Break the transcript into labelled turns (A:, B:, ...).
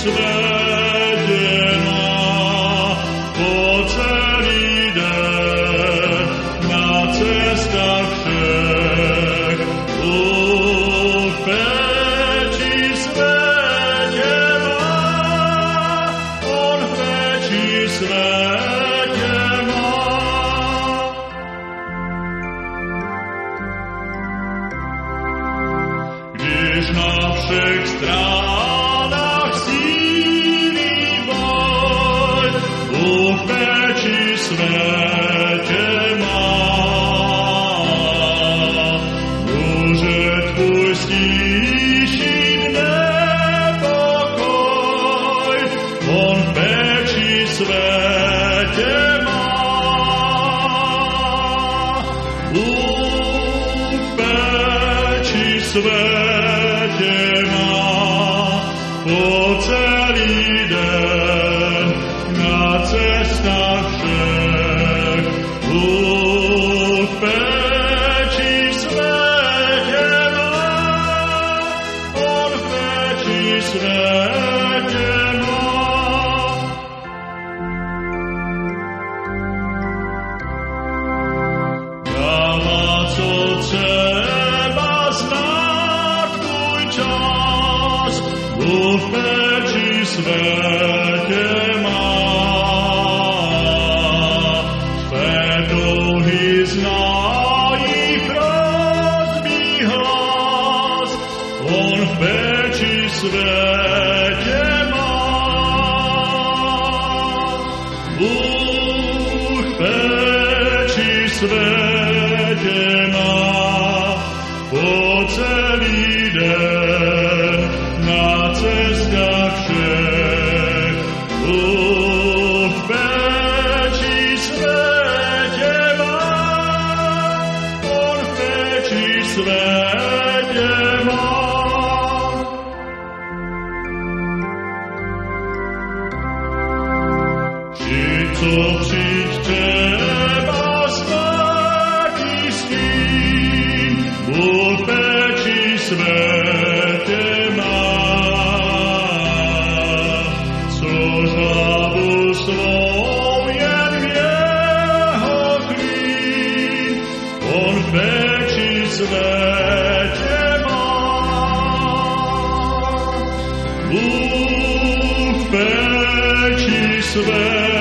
A: svete má po celý den na cestách všech. V peči svete má, on v peči svete má. Když na všech stranách sílí boj, v peči svete má. Môže tvoj stíšiť nepokoj, on v peči svete má. V peči svete má po celý den na cestách všech. V peči svete má, on v peči svete má. Dáva co seba znak tvoj čas, v peči svete má. Tvé touhy znají prosbý hlas, on v peči svete má. V peči svete má po celý den na cestách všech. V peči svete má, on v peči svete má. Vždyť co přijď teba zlatý stín, v peči svete má. Což hlavu svou jen v jeho klín, on v peči svete má. V peči svete